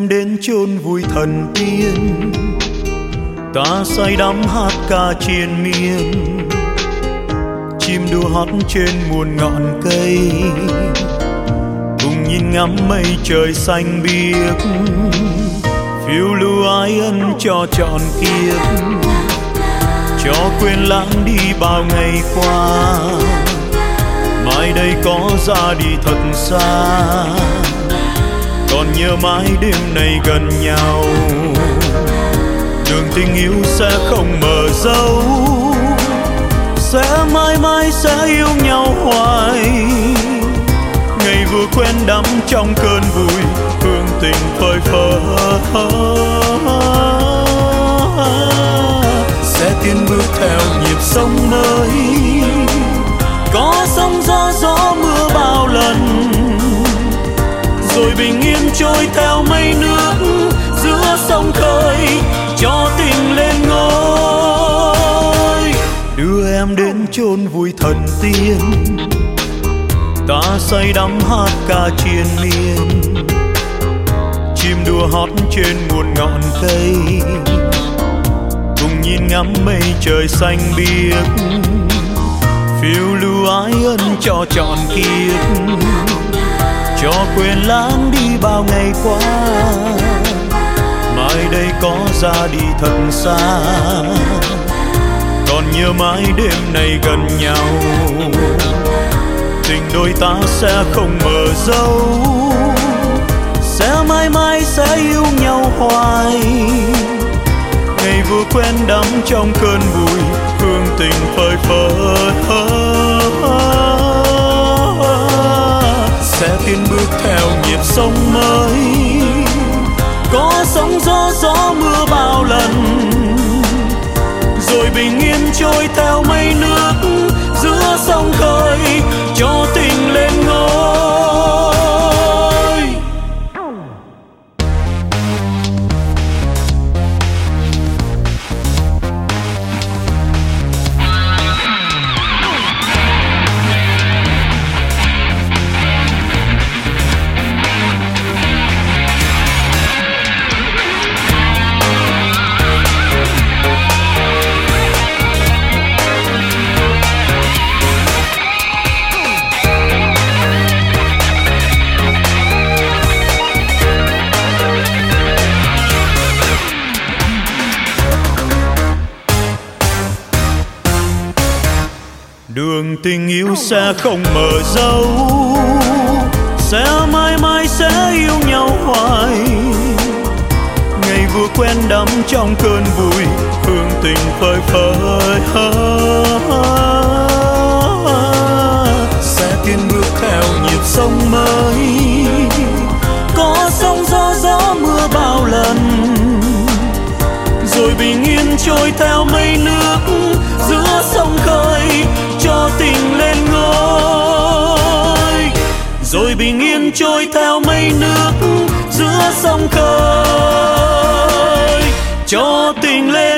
em đến chôn vùi thần tiên, ta say đắm hát ca triền miên, chim đua hót trên muôn ngọn cây, cùng nhìn ngắm mây trời xanh biếc, phiêu lưu ái ân cho trọn kiếp, cho quên lãng đi bao ngày qua. Mai đây có ra đi thật xa, còn nhớ mãi đêm này gần nhau. Đường tình yêu sẽ không mờ dấu, sẽ mãi mãi sẽ yêu nhau hoài. Ngày vừa quen đắm trong cơn vui, hương tình phơi phơ. Sẽ tiến bước theo nhịp sống mới, có sóng gió mưa bao lần, rồi bình yên trôi theo mây nước giữa sông khơi, cho tình lên ngôi. Đưa em đến chôn vùi thần tiên, ta say đắm hát ca triền miên, chim đua hót trên muôn ngọn cây, cùng nhìn ngắm mây trời xanh biếc, phiêu lưu ái ân cho trọn kiếp, cho quên lãng đi bao ngày qua. Mai đây có ra đi thật xa, còn nhớ mãi đêm này gần nhau. Tình đôi ta sẽ không mờ dấu, sẽ mãi mãi sẽ yêu nhau hoài. Ngày vừa quen đắm trong cơn vui, hương tình phơi phới. Sẽ tiến bước theo nhịp sống mới, có sóng gió mưa bao lần, rồi bình yên trôi theo mây nước giữa sông khơi, cho tình lên ngôi. Đường tình yêu sẽ không mờ dấu, sẽ mãi mãi sẽ yêu nhau hoài. Ngày vừa quen đắm trong cơn vui, hương tình phơi phới. Sẽ tiến bước theo nhịp sống mới, có sóng gió mưa bao lần, rồi bình yên trôi theo mây nước giữa sông khơi, cho tình lên ngôi. Rồi bình yên trôi theo mây nước giữa sông khơi, cho tình lên